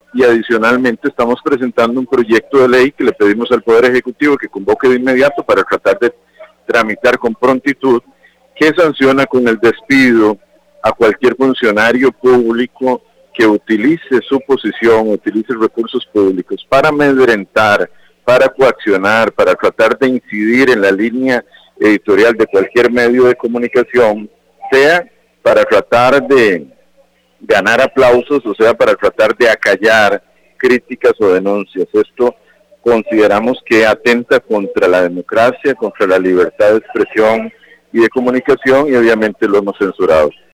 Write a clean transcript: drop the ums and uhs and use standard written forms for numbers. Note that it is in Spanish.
y adicionalmente estamos presentando un proyecto de ley que le pedimos al Poder Ejecutivo que convoque de inmediato para tratar de tramitar con prontitud, que sanciona con el despido a cualquier funcionario público que utilice su posición, utilice recursos públicos para amedrentar, para coaccionar, para tratar de incidir en la línea editorial de cualquier medio de comunicación, sea para tratar de ganar aplausos, o sea, para tratar de acallar críticas o denuncias. Esto consideramos que atenta contra la democracia, contra la libertad de expresión y de comunicación, y obviamente lo hemos censurado.